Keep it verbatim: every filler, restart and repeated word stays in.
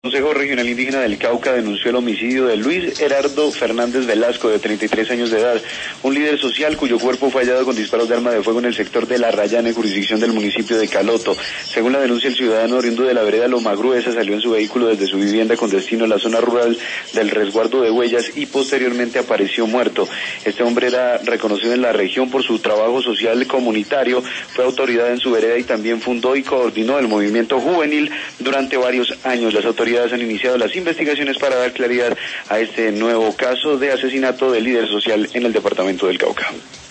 El Consejo Regional Indígena del Cauca denunció el homicidio de Luis Herardo Fernández Velasco, de treinta y tres años de edad, un líder social cuyo cuerpo fue hallado con disparos de arma de fuego en el sector de La Rayana, en jurisdicción del municipio de Caloto. Según la denuncia, el ciudadano oriundo de la vereda Loma Gruesa salió en su vehículo desde su vivienda con destino a la zona rural del resguardo de Huellas y posteriormente apareció muerto. Este hombre era reconocido en la región por su trabajo social comunitario, fue autoridad en su vereda y también fundó y coordinó el movimiento juvenil durante varios años. Las autoridades han iniciado las investigaciones para dar claridad a este nuevo caso de asesinato del líder social en el departamento del Cauca.